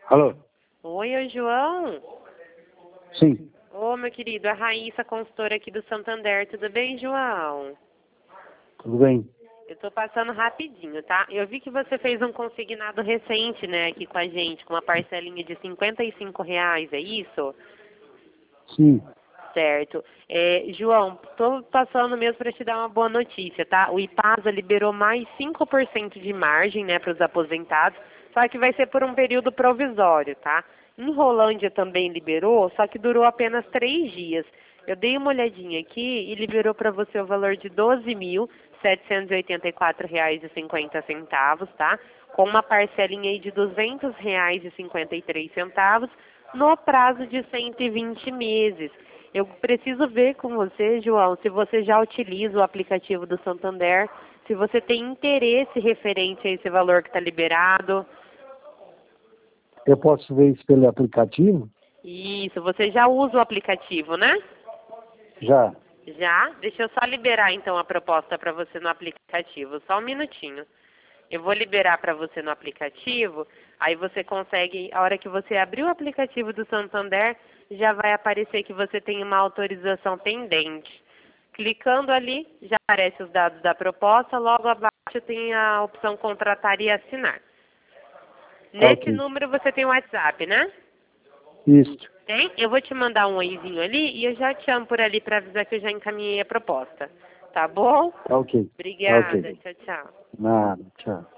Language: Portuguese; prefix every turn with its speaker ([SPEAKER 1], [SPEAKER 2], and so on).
[SPEAKER 1] Alô?
[SPEAKER 2] Oi, João.
[SPEAKER 1] Sim.
[SPEAKER 2] Ô, meu querido, a Raíssa, consultora aqui do Santander. Tudo bem, João?
[SPEAKER 1] Tudo bem?
[SPEAKER 2] Eu tô passando rapidinho, tá? Eu vi que você fez um consignado recente, né, aqui com a gente, com uma parcelinha de R$ 55, é isso?
[SPEAKER 1] Sim.
[SPEAKER 2] Certo. João, tô passando mesmo para te dar uma boa notícia, tá? O Ipasa liberou mais 5% de margem, né, para os aposentados, só que vai ser por um período provisório, tá? Em Rolândia também liberou, só que durou apenas 3 dias. Eu dei uma olhadinha aqui e liberou para você o valor de R$ 12.784,50, tá? Com uma parcelinha aí de R$ 200,53 no prazo de 120 meses. Eu preciso ver com você, João, se você já utiliza o aplicativo do Santander, se você tem interesse referente a esse valor que está liberado.
[SPEAKER 1] Eu posso ver isso pelo aplicativo?
[SPEAKER 2] Isso, você já usa o aplicativo, né?
[SPEAKER 1] Já.
[SPEAKER 2] Já? Deixa eu só liberar então a proposta para você no aplicativo. Só um minutinho. Eu vou liberar para você no aplicativo, aí você consegue, a hora que você abrir o aplicativo do Santander, já vai aparecer que você tem uma autorização pendente. Clicando ali, já aparece os dados da proposta, logo abaixo tem a opção contratar e assinar. Nesse
[SPEAKER 1] Ok.
[SPEAKER 2] número você tem o WhatsApp, né?
[SPEAKER 1] Isso.
[SPEAKER 2] Tem? Eu vou te mandar um oizinho ali e eu já te chamo por ali para avisar que eu já encaminhei a proposta. Tá bom?
[SPEAKER 1] Ok.
[SPEAKER 2] Obrigada.
[SPEAKER 1] Ok.
[SPEAKER 2] Tchau, tchau.
[SPEAKER 1] Nada. Tchau.